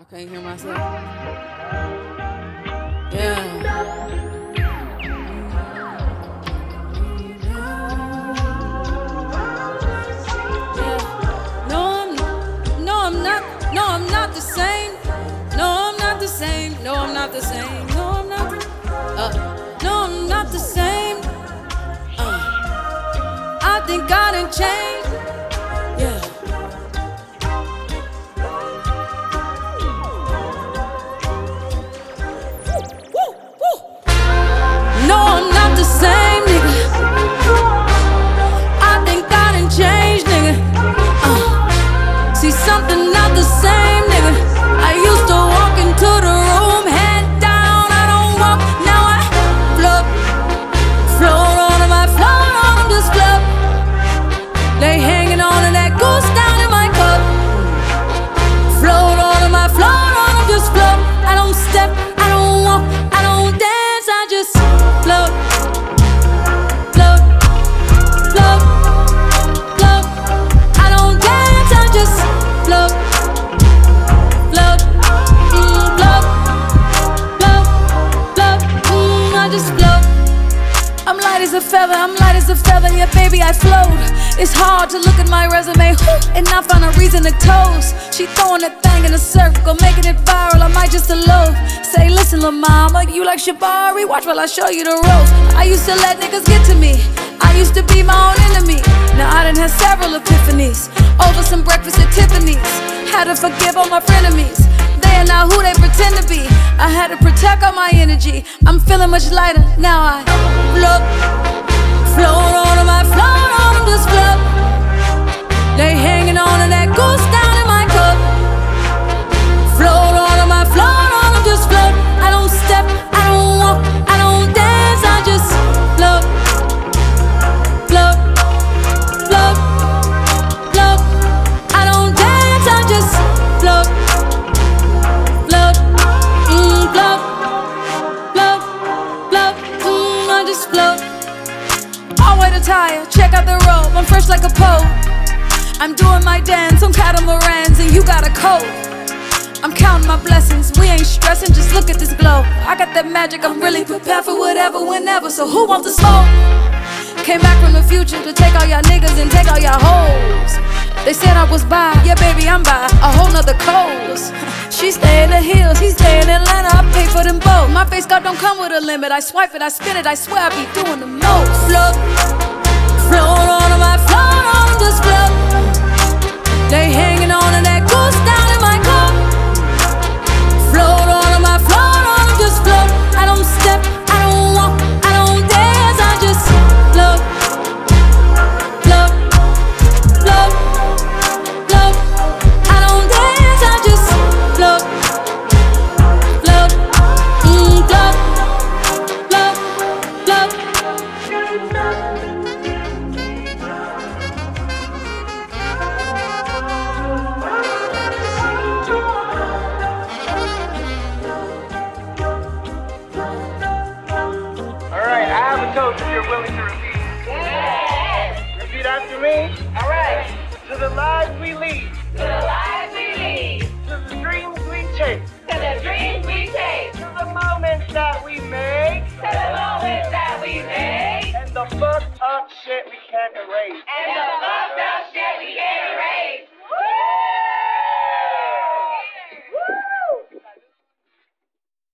Can't hear myself. Yeah. No, I'm not the same. No, I'm not the same. No, I'm not the same. No, I'm not. No, I'm not the same. I think I done changed. Yeah. No, I'm not the same, nigga. I think I done changed, nigga. See something not the same, nigga. I used to walk into the room, head down, I don't walk. Now I float on them, I float on them, just float. They hanging on to that goose down in my cup. Float on them, I float on them, just float. I don't step, I don't walk, I don't dance, I just float. Float, float, float. I don't dance, I just float, float, float, float, float, I just float. I'm light as a feather, I'm light as a feather, yeah baby I float. It's hard to look at my resume and not find a reason to toast. She throwing that thing in a circle, making it viral, I might just elope. Say listen lil' mama, you like Shabari, watch while I show you the ropes. I used to let niggas get to me, I used to be my own enemy. Now I done had several epiphanies over some breakfast at Tiffany's. Had to forgive all my frenemies, they are not who they pretend to be. I had to protect all my energy, I'm feeling much lighter, now I float. Float on them, I float on them, just float. They hanging on to that goose down in my cup. Float on them, I float on them, just float. I don't step, I don't walk, I don't dance, I just float. Float, float, float. I don't dance, I just float. Float, float, float, float, I just float. I'll wait a tire, check out the robe, I'm fresh like a pope. I'm doing my dance on catamarans and you got a coat. I'm counting my blessings, we ain't stressing, just look at this glow. I got that magic, I'm really prepared for whatever, whenever, so who wants to smoke? Came back from the future to take all y'all niggas and take all y'all hoes. They said I was by, yeah baby I'm by a whole nother coast. She stay in the hills, he stay in Atlanta, I pay for them both. My face card don't come with a limit, I swipe it, I spin it, I swear I be doing the most. Float, float on them, I float on them, just float. They hanging on to that goose down in my cup. Float on them, I float on them, just float. I don't step, I don't walk, I don't dance, I just float. Float, float, float. I don't dance, I just float. Float, float, float, float. Alright, I have a toast if you're willing to repeat. Yes! Repeat after me. Alright. To the lives we lead. To the lives we lead. To the dreams we chase. To the dreams we chase. To the moments that we make. To the moments that we make. And the fucked up shit we can't erase. And